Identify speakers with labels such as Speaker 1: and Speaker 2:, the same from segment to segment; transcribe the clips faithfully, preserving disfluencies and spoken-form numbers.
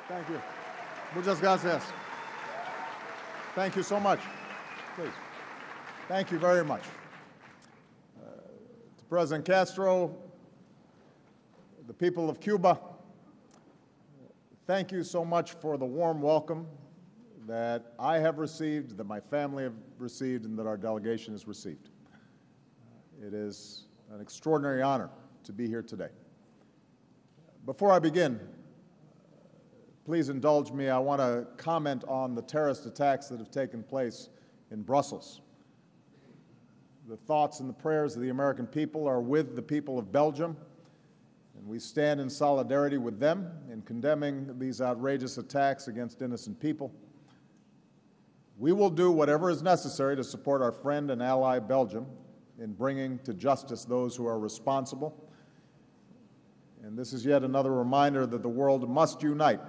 Speaker 1: Thank you. Muchas gracias. Thank you so much. Please. Thank you very much. Uh, to President Castro, the people of Cuba, thank you so much for the warm welcome that I have received, that my family have received, and that our delegation has received. Uh, it is an extraordinary honor to be here today. Before I begin, please indulge me. I want to comment on the terrorist attacks that have taken place in Brussels. The thoughts and the prayers of the American people are with the people of Belgium, and we stand in solidarity with them in condemning these outrageous attacks against innocent people. We will do whatever is necessary to support our friend and ally Belgium in bringing to justice those who are responsible. And this is yet another reminder that the world must unite.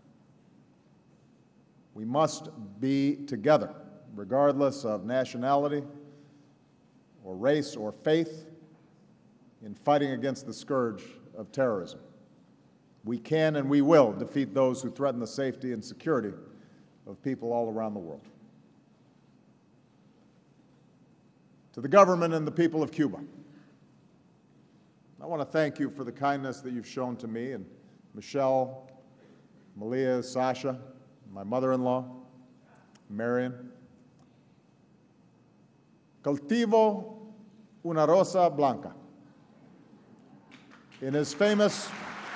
Speaker 1: We must be together, regardless of nationality or race or faith, in fighting against the scourge of terrorism. We can and we will defeat those who threaten the safety and security of people all around the world. To the government and the people of Cuba, I want to thank you for the kindness that you've shown to me and Michelle, Malia, Sasha, my mother-in-law, Marion. Cultivo una rosa blanca. In his famous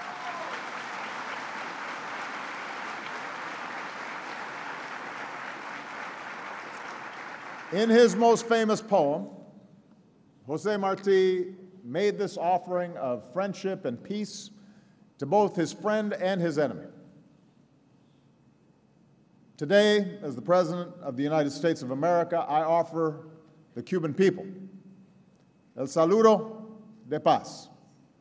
Speaker 1: In his most famous poem, José Martí made this offering of friendship and peace to both his friend and his enemy. Today, as the President of the United States of America, I offer the Cuban people el saludo de paz.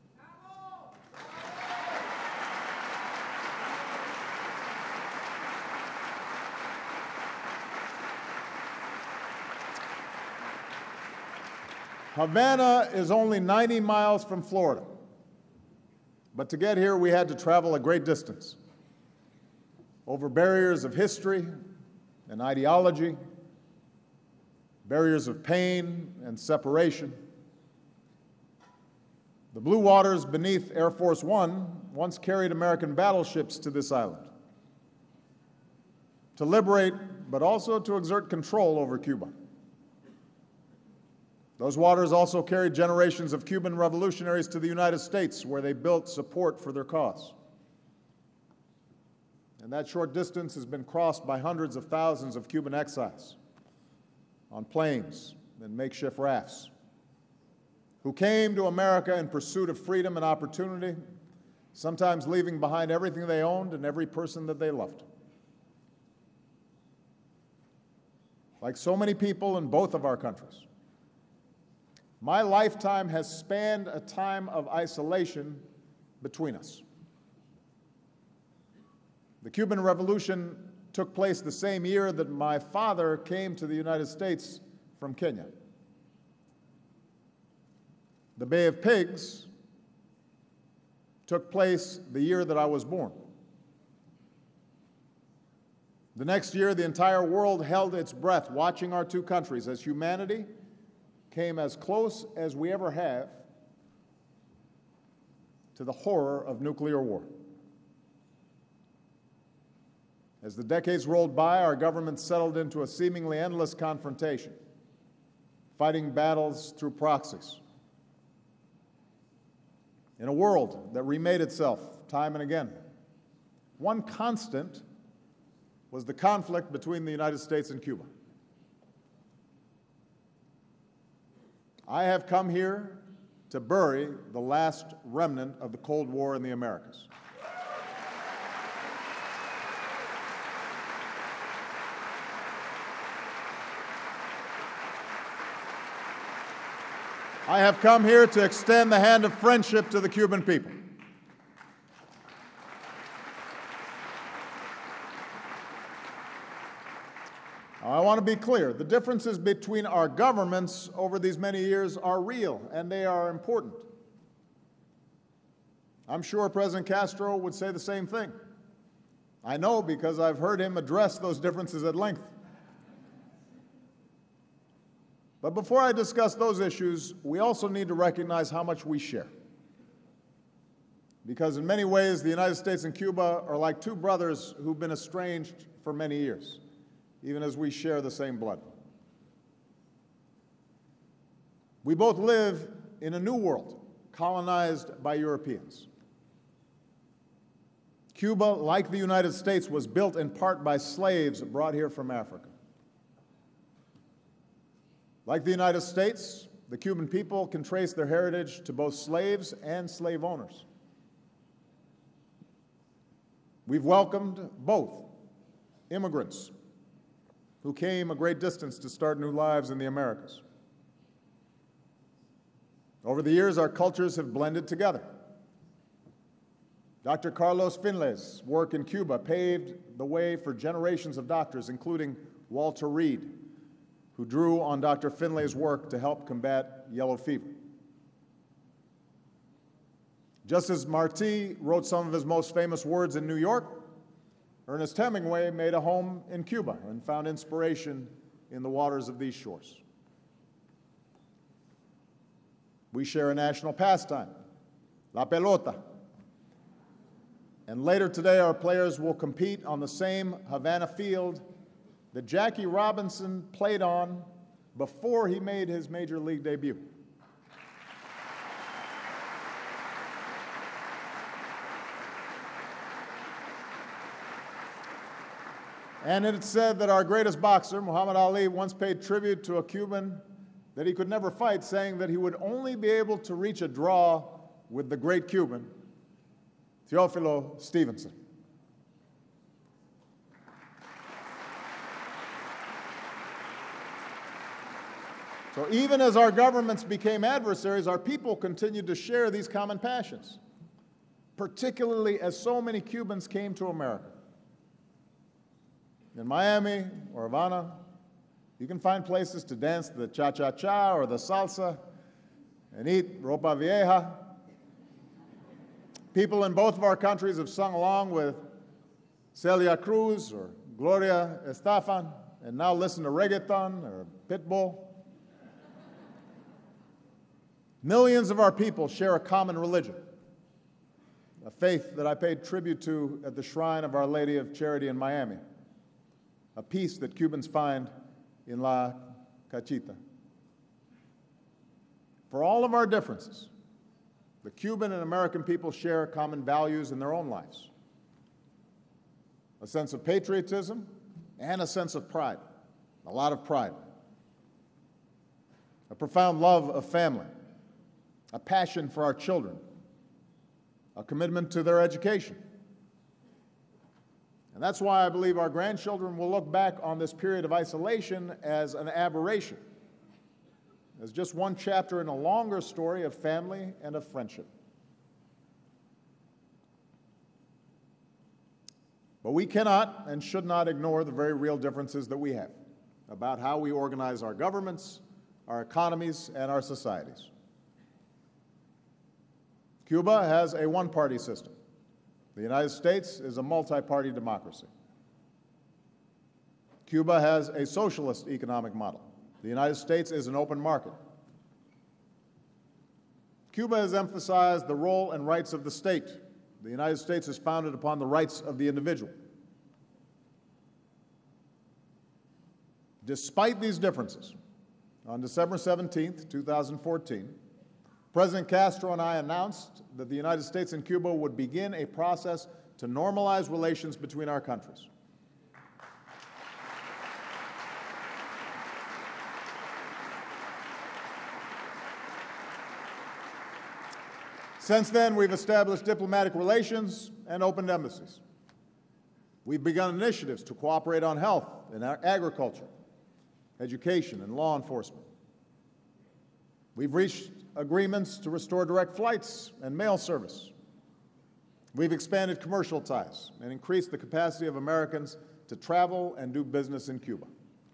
Speaker 1: Havana is only ninety miles from Florida, but to get here we had to travel a great distance, over barriers of history and ideology, barriers of pain and separation. The blue waters beneath Air Force One once carried American battleships to this island to liberate, but also to exert control over Cuba. Those waters also carried generations of Cuban revolutionaries to the United States, where they built support for their cause. And that short distance has been crossed by hundreds of thousands of Cuban exiles on planes and makeshift rafts, who came to America in pursuit of freedom and opportunity, sometimes leaving behind everything they owned and every person that they loved. Like so many people in both of our countries, my lifetime has spanned a time of isolation between us. The Cuban Revolution took place the same year that my father came to the United States from Kenya. The Bay of Pigs took place the year that I was born. The next year, the entire world held its breath, watching our two countries as humanity came as close as we ever have to the horror of nuclear war. As the decades rolled by, our government settled into a seemingly endless confrontation, fighting battles through proxies. In a world that remade itself time and again, one constant was the conflict between the United States and Cuba. I have come here to bury the last remnant of the Cold War in the Americas. I have come here to extend the hand of friendship to the Cuban people. I want to be clear. The differences between our governments over these many years are real, and they are important. I'm sure President Castro would say the same thing. I know because I've heard him address those differences at length. But before I discuss those issues, we also need to recognize how much we share. Because in many ways, the United States and Cuba are like two brothers who've been estranged for many years, even as we share the same blood. We both live in a new world, colonized by Europeans. Cuba, like the United States, was built in part by slaves brought here from Africa. Like the United States, the Cuban people can trace their heritage to both slaves and slave owners. We've welcomed both immigrants who came a great distance to start new lives in the Americas. Over the years, our cultures have blended together. Doctor Carlos Finlay's work in Cuba paved the way for generations of doctors, including Walter Reed, who drew on Doctor Finlay's work to help combat yellow fever. Just as Martí wrote some of his most famous words in New York, Ernest Hemingway made a home in Cuba and found inspiration in the waters of these shores. We share a national pastime, la pelota. And later today, our players will compete on the same Havana field that Jackie Robinson played on before he made his major league debut. And it's said that our greatest boxer, Muhammad Ali, once paid tribute to a Cuban that he could never fight, saying that he would only be able to reach a draw with the great Cuban, Teófilo Stevenson. So even as our governments became adversaries, our people continued to share these common passions, particularly as so many Cubans came to America. In Miami or Havana, you can find places to dance the cha-cha-cha or the salsa and eat ropa vieja. People in both of our countries have sung along with Celia Cruz or Gloria Estefan and now listen to reggaeton or Pitbull. Millions of our people share a common religion, a faith that I paid tribute to at the shrine of Our Lady of Charity in Miami, a peace that Cubans find in La Cachita. For all of our differences, the Cuban and American people share common values in their own lives, a sense of patriotism and a sense of pride, a lot of pride, a profound love of family, a passion for our children, a commitment to their education. And that's why I believe our grandchildren will look back on this period of isolation as an aberration, as just one chapter in a longer story of family and of friendship. But we cannot and should not ignore the very real differences that we have about how we organize our governments, our economies, and our societies. Cuba has a one-party system. The United States is a multi-party democracy. Cuba has a socialist economic model. The United States is an open market. Cuba has emphasized the role and rights of the state. The United States is founded upon the rights of the individual. Despite these differences, on December seventeenth, two thousand fourteen, President Castro and I announced that the United States and Cuba would begin a process to normalize relations between our countries. Since then, we've established diplomatic relations and opened embassies. We've begun initiatives to cooperate on health and agriculture, education, and law enforcement. We've reached agreements to restore direct flights and mail service. We've expanded commercial ties and increased the capacity of Americans to travel and do business in Cuba.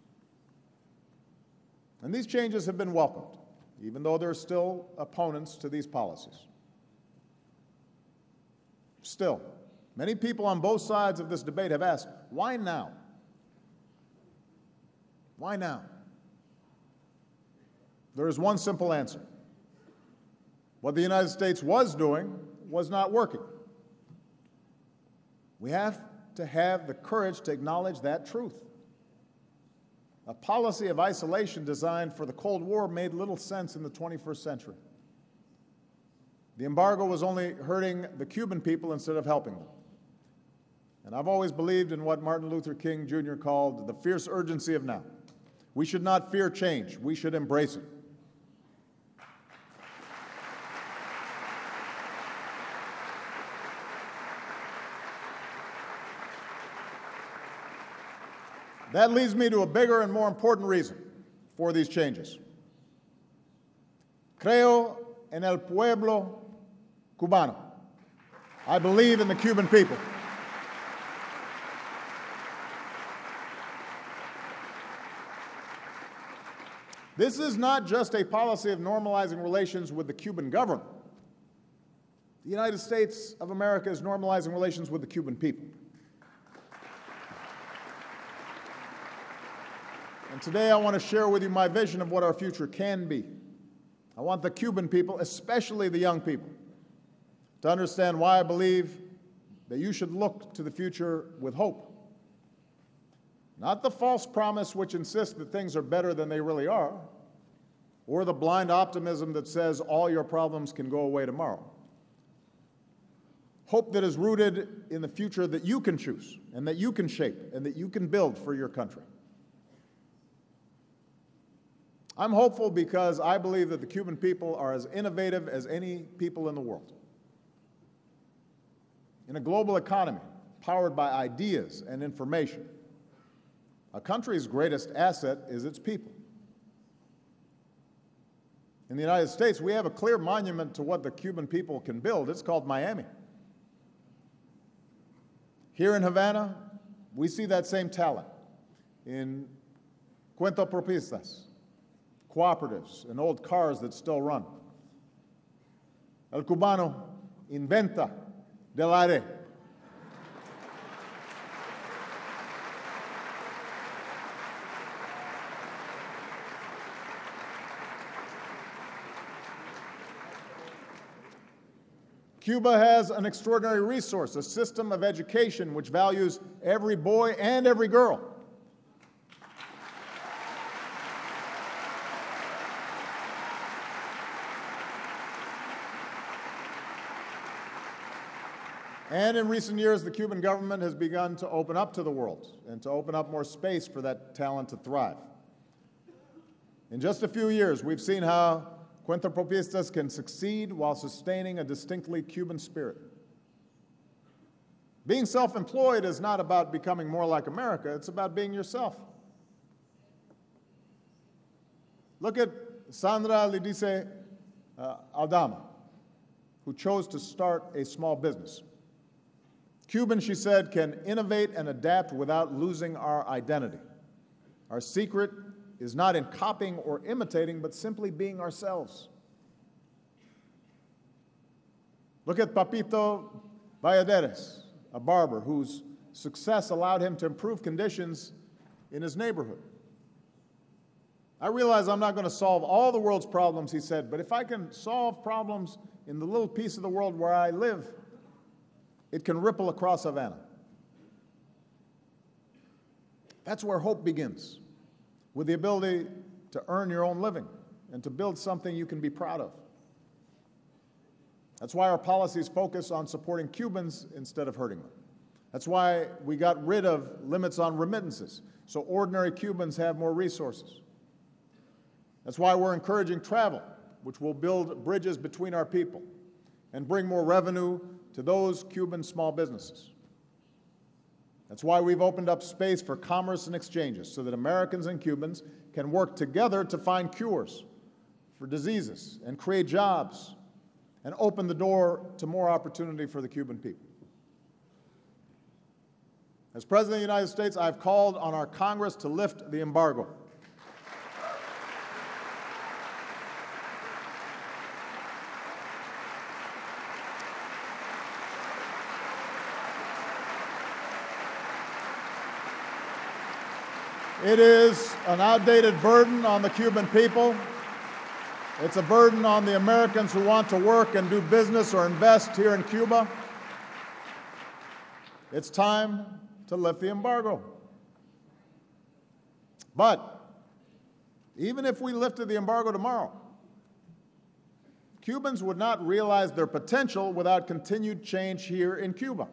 Speaker 1: And these changes have been welcomed, even though there are still opponents to these policies. Still, Many people on both sides of this debate have asked, why now? Why now? There is one simple answer. What the United States was doing was not working. We have to have the courage to acknowledge that truth. A policy of isolation designed for the Cold War made little sense in the twenty-first century. The embargo was only hurting the Cuban people instead of helping them. And I've always believed in what Martin Luther King Junior called the fierce urgency of now. We should not fear change. We should embrace it. That leads me to a bigger and more important reason for these changes. Creo en el pueblo cubano. I believe in the Cuban people. This is not just a policy of normalizing relations with the Cuban government. The United States of America is normalizing relations with the Cuban people. And today I want to share with you my vision of what our future can be. I want the Cuban people, especially the young people, to understand why I believe that you should look to the future with hope. Not the false promise which insists that things are better than they really are, or the blind optimism that says all your problems can go away tomorrow. Hope that is rooted in the future that you can choose, and that you can shape, and that you can build for your country. I'm hopeful because I believe that the Cuban people are as innovative as any people in the world. In a global economy powered by ideas and information, a country's greatest asset is its people. In the United States, we have a clear monument to what the Cuban people can build. It's called Miami. Here in Havana, we see that same talent in cuentapropistas, cooperatives, and old cars that still run. El cubano inventa del aire. Cuba has an extraordinary resource, a system of education which values every boy and every girl. And in recent years, the Cuban government has begun to open up to the world and to open up more space for that talent to thrive. In just a few years, we've seen how cuentapropistas can succeed while sustaining a distinctly Cuban spirit. Being self-employed is not about becoming more like America, it's about being yourself. Look at Sandra Lidice uh, Aldama, who chose to start a small business. Cuban, she said, can innovate and adapt without losing our identity. Our secret is not in copying or imitating, but simply being ourselves. Look at Papito Valladares, a barber whose success allowed him to improve conditions in his neighborhood. I realize I'm not going to solve all the world's problems, he said, but if I can solve problems in the little piece of the world where I live, it can ripple across Havana. That's where hope begins, with the ability to earn your own living and to build something you can be proud of. That's why our policies focus on supporting Cubans instead of hurting them. That's why we got rid of limits on remittances, so ordinary Cubans have more resources. That's why we're encouraging travel, which will build bridges between our people and bring more revenue to those Cuban small businesses. That's why we've opened up space for commerce and exchanges so that Americans and Cubans can work together to find cures for diseases and create jobs and open the door to more opportunity for the Cuban people. As President of the United States, I've called on our Congress to lift the embargo. It is an outdated burden on the Cuban people. It's a burden on the Americans who want to work and do business or invest here in Cuba. It's time to lift the embargo. But even if we lifted the embargo tomorrow, Cubans would not realize their potential without continued change here in Cuba.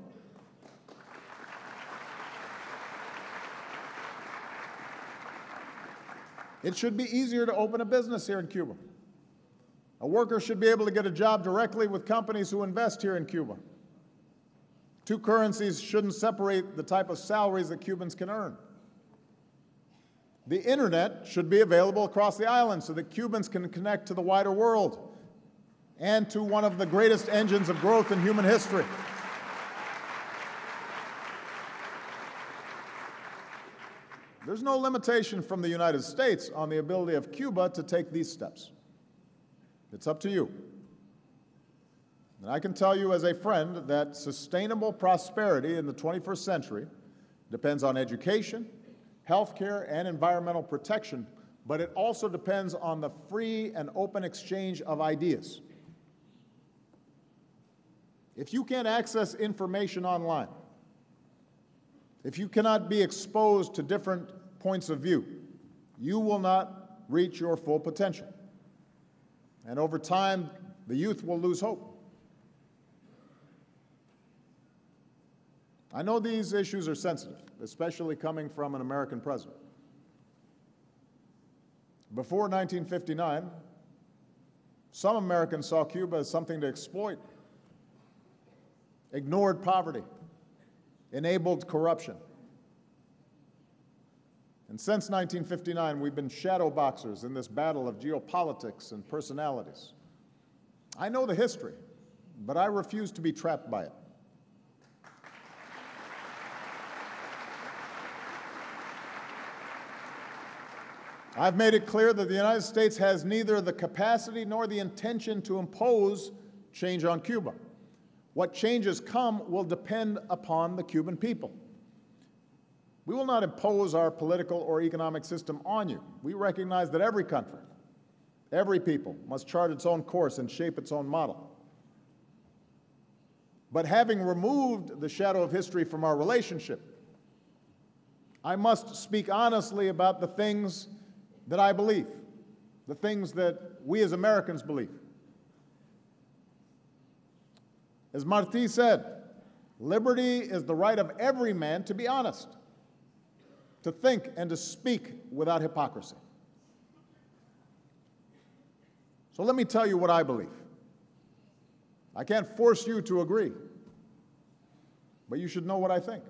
Speaker 1: It should be easier to open a business here in Cuba. A worker should be able to get a job directly with companies who invest here in Cuba. Two currencies shouldn't separate the type of salaries that Cubans can earn. The internet should be available across the island so that Cubans can connect to the wider world and to one of the greatest engines of growth in human history. There's no limitation from the United States on the ability of Cuba to take these steps. It's up to you. And I can tell you as a friend that sustainable prosperity in the twenty-first century depends on education, healthcare, and environmental protection, but it also depends on the free and open exchange of ideas. If you can't access information online, if you cannot be exposed to different points of view, you will not reach your full potential. And over time, the youth will lose hope. I know these issues are sensitive, especially coming from an American president. Before nineteen fifty-nine, some Americans saw Cuba as something to exploit, ignored poverty, enabled corruption. And since nineteen fifty-nine, we've been shadow boxers in this battle of geopolitics and personalities. I know the history, but I refuse to be trapped by it. I've made it clear that the United States has neither the capacity nor the intention to impose change on Cuba. What changes come will depend upon the Cuban people. We will not impose our political or economic system on you. We recognize that every country, every people, must chart its own course and shape its own model. But having removed the shadow of history from our relationship, I must speak honestly about the things that I believe, the things that we as Americans believe. As Martí said, liberty is the right of every man to be honest, to think and to speak without hypocrisy. So let me tell you what I believe. I can't force you to agree, but you should know what I think.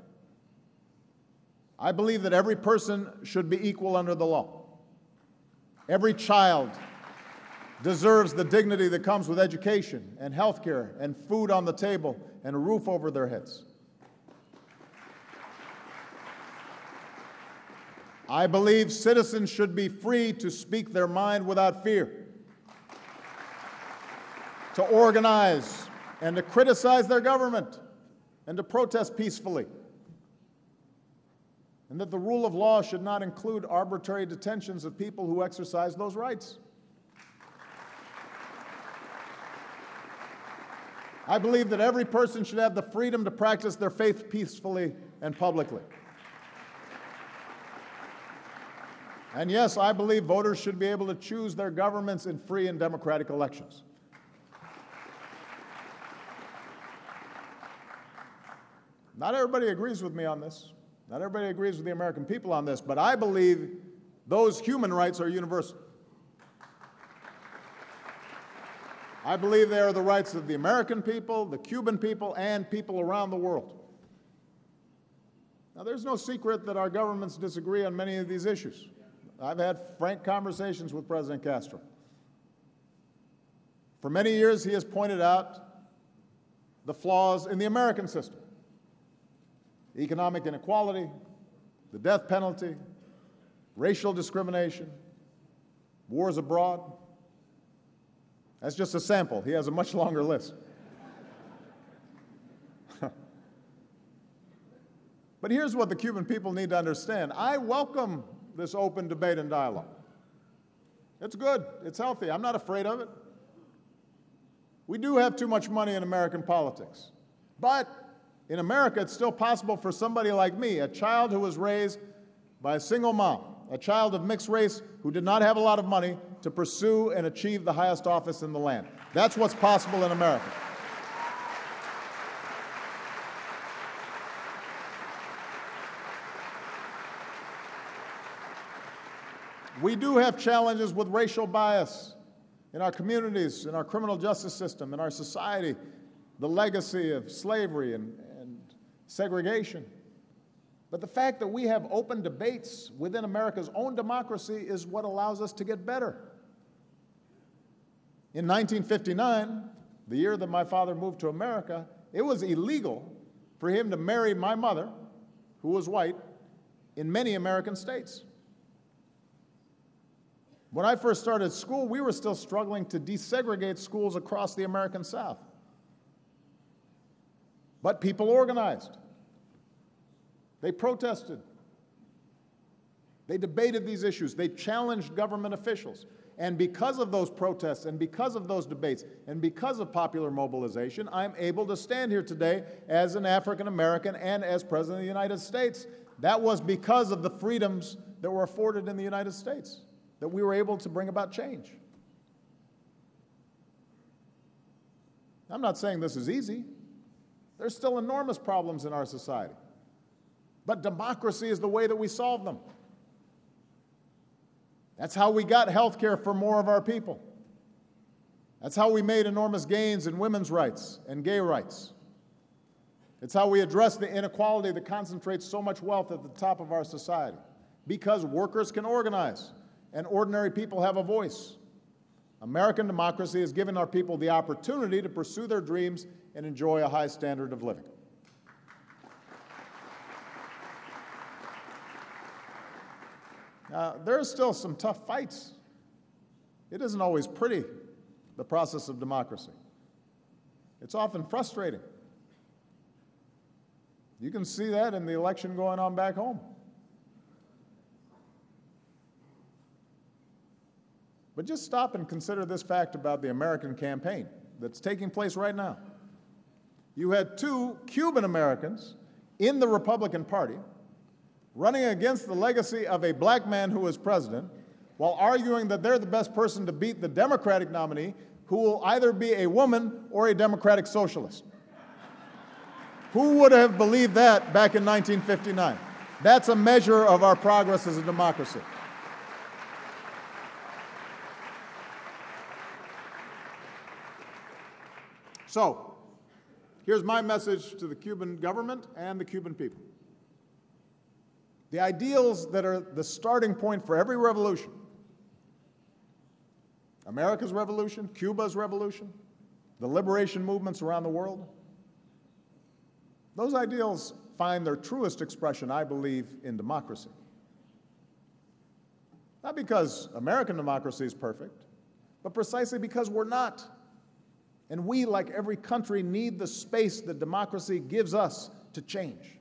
Speaker 1: I believe that every person should be equal under the law. Every child deserves the dignity that comes with education and health care and food on the table and a roof over their heads. I believe citizens should be free to speak their mind without fear, to organize and to criticize their government and to protest peacefully, and that the rule of law should not include arbitrary detentions of people who exercise those rights. I believe that every person should have the freedom to practice their faith peacefully and publicly. And yes, I believe voters should be able to choose their governments in free and democratic elections. Not everybody agrees with me on this. Not everybody agrees with the American people on this, but I believe those human rights are universal. I believe they are the rights of the American people, the Cuban people, and people around the world. Now, there's no secret that our governments disagree on many of these issues. I've had frank conversations with President Castro. For many years, he has pointed out the flaws in the American system: economic inequality, the death penalty, racial discrimination, wars abroad. That's just a sample. He has a much longer list. But here's what the Cuban people need to understand. I welcome this open debate and dialogue. It's good. It's healthy. I'm not afraid of it. We do have too much money in American politics. But in America, it's still possible for somebody like me, a child who was raised by a single mom, a child of mixed race who did not have a lot of money, to pursue and achieve the highest office in the land. That's what's possible in America. We do have challenges with racial bias in our communities, in our criminal justice system, in our society, the legacy of slavery and, and segregation. But the fact that we have open debates within America's own democracy is what allows us to get better. In nineteen fifty-nine, the year that my father moved to America, it was illegal for him to marry my mother, who was white, in many American states. When I first started school, we were still struggling to desegregate schools across the American South. But people organized. They protested. They debated these issues. They challenged government officials. And because of those protests and because of those debates and because of popular mobilization, I'm able to stand here today as an African American and as President of the United States. That was because of the freedoms that were afforded in the United States, that we were able to bring about change. I'm not saying this is easy. There's still enormous problems in our society. But democracy is the way that we solve them. That's how we got health care for more of our people. That's how we made enormous gains in women's rights and gay rights. It's how we address the inequality that concentrates so much wealth at the top of our society. Because workers can organize and ordinary people have a voice. American democracy has given our people the opportunity to pursue their dreams and enjoy a high standard of living. Now, there are still some tough fights. It isn't always pretty, the process of democracy. It's often frustrating. You can see that in the election going on back home. But just stop and consider this fact about the American campaign that's taking place right now. You had two Cuban Americans in the Republican Party running against the legacy of a black man who was president, while arguing that they're the best person to beat the Democratic nominee, who will either be a woman or a Democratic socialist. Who would have believed that back in nineteen fifty-nine? That's a measure of our progress as a democracy. So, here's my message to the Cuban government and the Cuban people. The ideals that are the starting point for every revolution, America's revolution, Cuba's revolution, the liberation movements around the world, those ideals find their truest expression, I believe, in democracy. Not because American democracy is perfect, but precisely because we're not. And we, like every country, need the space that democracy gives us to change.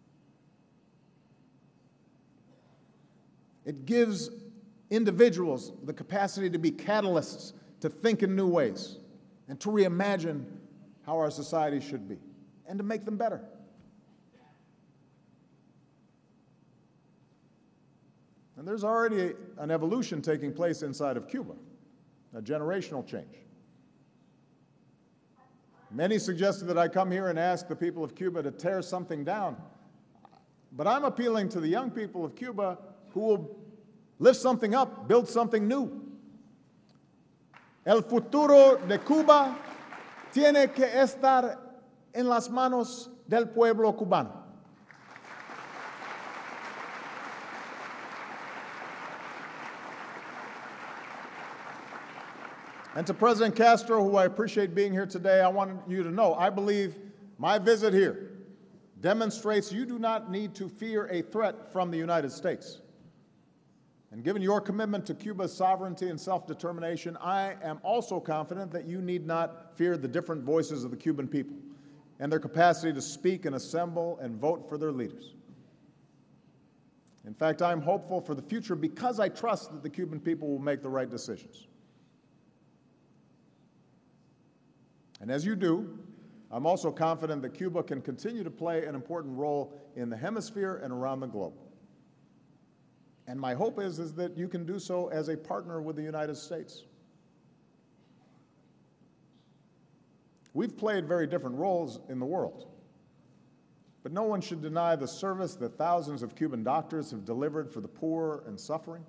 Speaker 1: It gives individuals the capacity to be catalysts, to think in new ways, and to reimagine how our society should be, and to make them better. And there's already an evolution taking place inside of Cuba, a generational change. Many suggested that I come here and ask the people of Cuba to tear something down. But I'm appealing to the young people of Cuba who will lift something up, build something new. El futuro de Cuba tiene que estar en las manos del pueblo cubano. And to President Castro, who I appreciate being here today, I want you to know, I believe my visit here demonstrates you do not need to fear a threat from the United States. And given your commitment to Cuba's sovereignty and self-determination, I am also confident that you need not fear the different voices of the Cuban people and their capacity to speak and assemble and vote for their leaders. In fact, I'm hopeful for the future because I trust that the Cuban people will make the right decisions. And as you do, I'm also confident that Cuba can continue to play an important role in the hemisphere and around the globe. And my hope is, is that you can do so as a partner with the United States. We've played very different roles in the world, but no one should deny the service that thousands of Cuban doctors have delivered for the poor and suffering.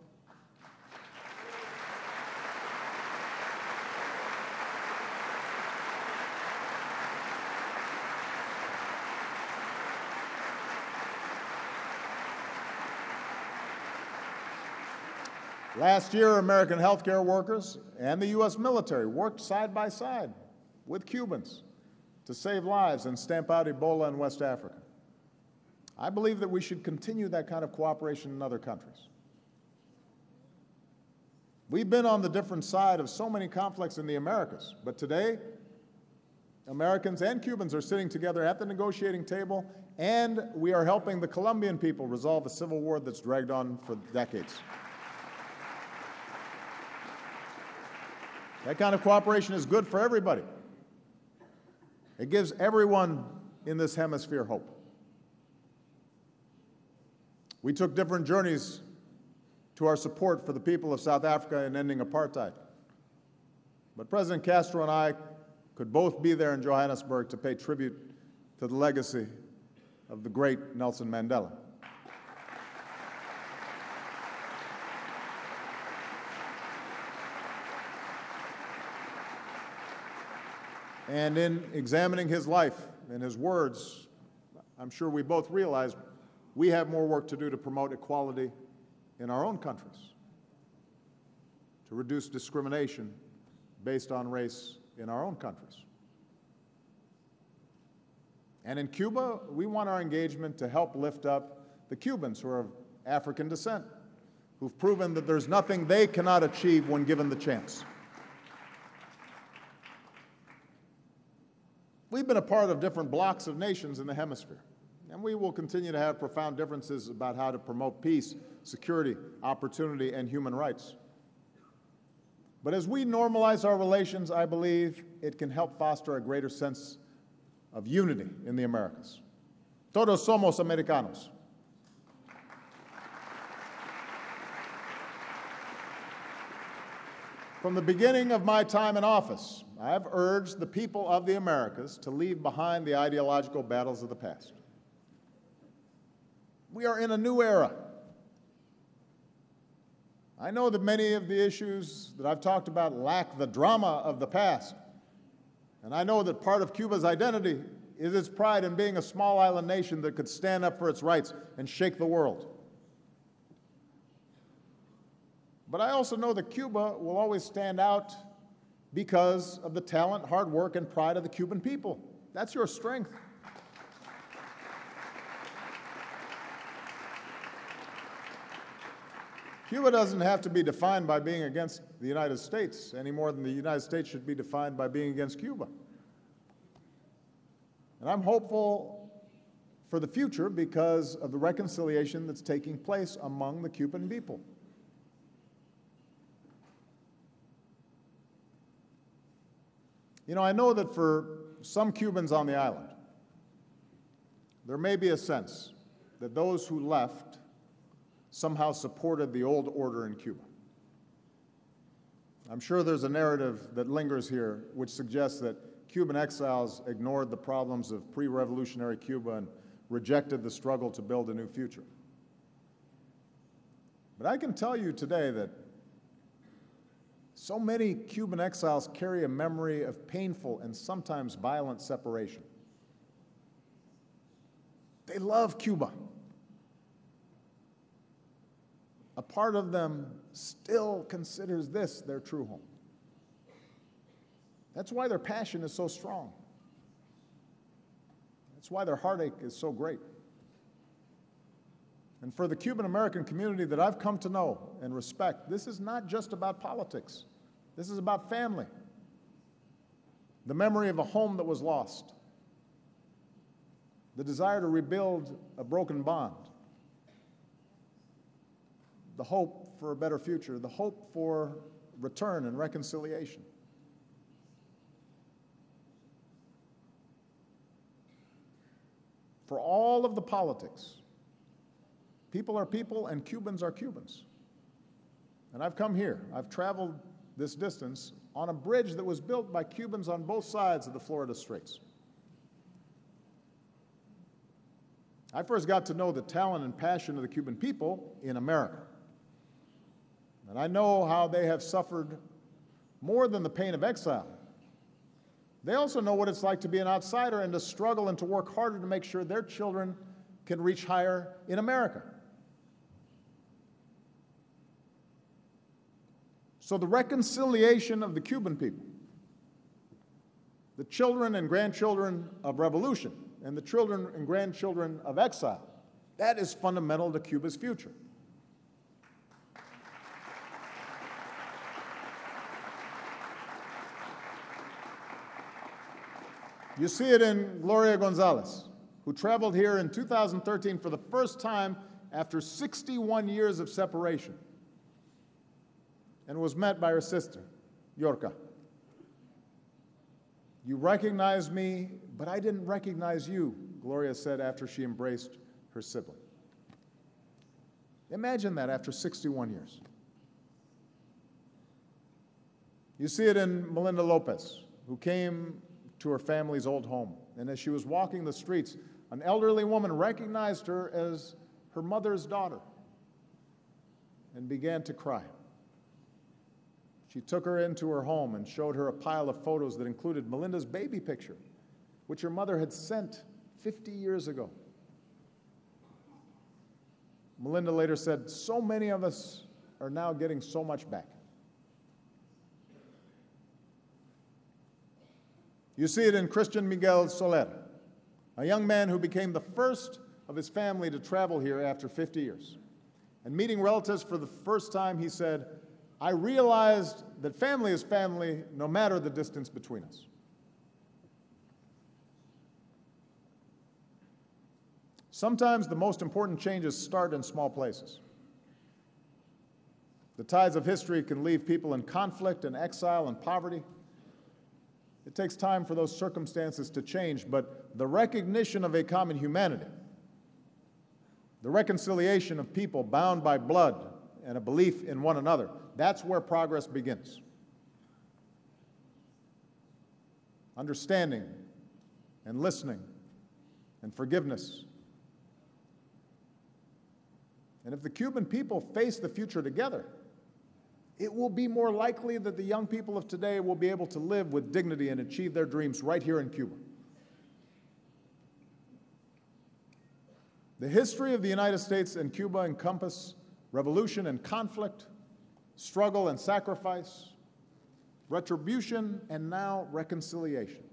Speaker 1: Last year, American healthcare workers and the U S military worked side by side with Cubans to save lives and stamp out Ebola in West Africa. I believe that we should continue that kind of cooperation in other countries. We've been on the different side of so many conflicts in the Americas, but today, Americans and Cubans are sitting together at the negotiating table, and we are helping the Colombian people resolve a civil war that's dragged on for decades. That kind of cooperation is good for everybody. It gives everyone in this hemisphere hope. We took different journeys to our support for the people of South Africa in ending apartheid. But President Castro and I could both be there in Johannesburg to pay tribute to the legacy of the great Nelson Mandela. And in examining his life and his words, I'm sure we both realize we have more work to do to promote equality in our own countries, to reduce discrimination based on race in our own countries. And in Cuba, we want our engagement to help lift up the Cubans who are of African descent, who've proven that there's nothing they cannot achieve when given the chance. We've been a part of different blocs of nations in the hemisphere, and we will continue to have profound differences about how to promote peace, security, opportunity, and human rights. But as we normalize our relations, I believe it can help foster a greater sense of unity in the Americas. Todos somos americanos. From the beginning of my time in office, I have urged the people of the Americas to leave behind the ideological battles of the past. We are in a new era. I know that many of the issues that I've talked about lack the drama of the past, and I know that part of Cuba's identity is its pride in being a small island nation that could stand up for its rights and shake the world. But I also know that Cuba will always stand out because of the talent, hard work, and pride of the Cuban people. That's your strength. Cuba doesn't have to be defined by being against the United States any more than the United States should be defined by being against Cuba. And I'm hopeful for the future because of the reconciliation that's taking place among the Cuban people. You know, I know that for some Cubans on the island, there may be a sense that those who left somehow supported the old order in Cuba. I'm sure there's a narrative that lingers here which suggests that Cuban exiles ignored the problems of pre-revolutionary Cuba and rejected the struggle to build a new future. But I can tell you today that so many Cuban exiles carry a memory of painful and sometimes violent separation. They love Cuba. A part of them still considers this their true home. That's why their passion is so strong. That's why their heartache is so great. And for the Cuban American community that I've come to know and respect, this is not just about politics. This is about family, the memory of a home that was lost, the desire to rebuild a broken bond, the hope for a better future, the hope for return and reconciliation. For all of the politics, people are people and Cubans are Cubans. And I've come here, I've traveled this distance on a bridge that was built by Cubans on both sides of the Florida Straits. I first got to know the talent and passion of the Cuban people in America. And I know how they have suffered more than the pain of exile. They also know what it's like to be an outsider and to struggle and to work harder to make sure their children can reach higher in America. So the reconciliation of the Cuban people, the children and grandchildren of revolution, and the children and grandchildren of exile, that is fundamental to Cuba's future. You see it in Gloria Gonzalez, who traveled here in two thousand thirteen for the first time after sixty-one years of separation, and was met by her sister, Yorka. You recognize me, but I didn't recognize you, Gloria said after she embraced her sibling. Imagine that after sixty-one years. You see it in Melinda Lopez, who came to her family's old home, and as she was walking the streets, an elderly woman recognized her as her mother's daughter and began to cry. She took her into her home and showed her a pile of photos that included Melinda's baby picture, which her mother had sent fifty years ago. Melinda later said, "So many of us are now getting so much back." You see it in Christian Miguel Soler, a young man who became the first of his family to travel here after fifty years. And meeting relatives for the first time, he said, "I realized that family is family no matter the distance between us." Sometimes the most important changes start in small places. The tides of history can leave people in conflict and exile and poverty. It takes time for those circumstances to change, but the recognition of a common humanity, the reconciliation of people bound by blood and a belief in one another, that's where progress begins. Understanding and listening and forgiveness. And if the Cuban people face the future together, it will be more likely that the young people of today will be able to live with dignity and achieve their dreams right here in Cuba. The history of the United States and Cuba encompass revolution and conflict, struggle and sacrifice, retribution, and now reconciliation.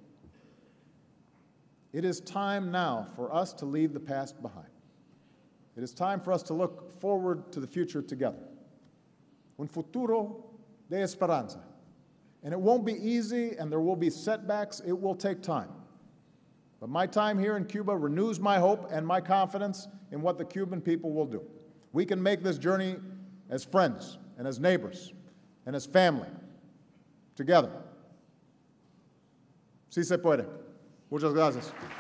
Speaker 1: It is time now for us to leave the past behind. It is time for us to look forward to the future together. Un futuro de esperanza. And it won't be easy, and there will be setbacks. It will take time. But my time here in Cuba renews my hope and my confidence in what the Cuban people will do. We can make this journey as friends and as neighbors and as family together. Sí se puede. Muchas gracias.